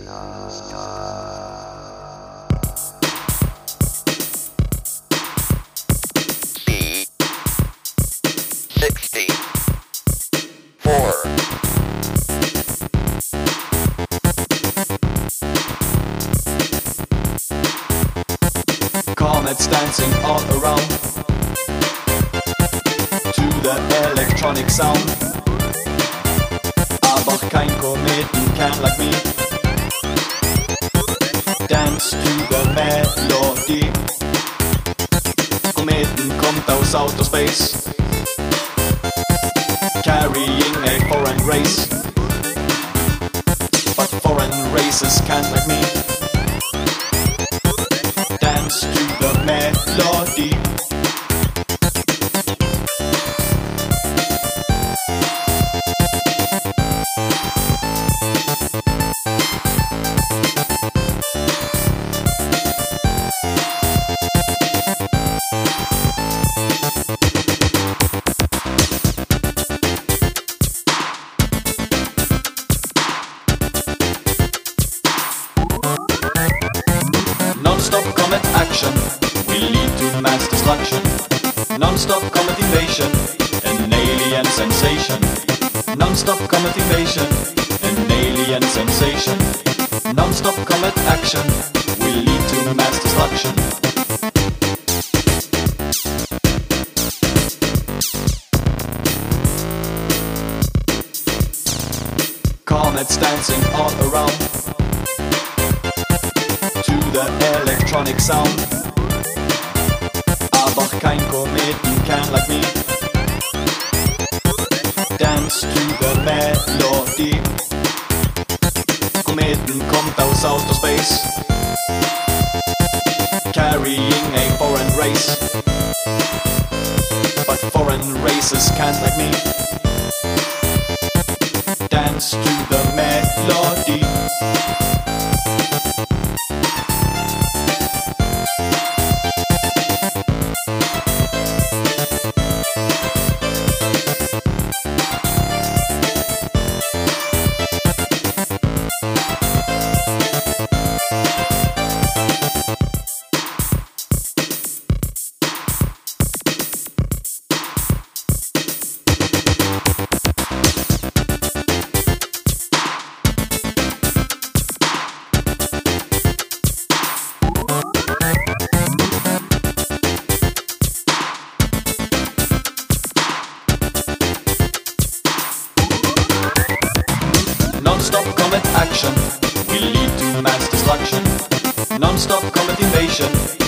Comets dancing all around to the electronic sound. Aber kein Kometen can like me dance to the melody. Kometen kommt aus outer space, carrying a foreign race. But foreign races can't like me dance to the melody. Non-stop comet action will lead to mass destruction. Non-stop comet invasion, an alien sensation. Non-stop comet invasion, an alien sensation. Non-stop comet action will lead to mass destruction. Comets dancing all around to the electronic sound. Aber kein Kometen can like me dance to the melody. Kometen kommt aus outer space, carrying a foreign race. But foreign races can't like me dance to the melody. Non-stop comet action will lead to mass destruction. Non-stop comet invasion,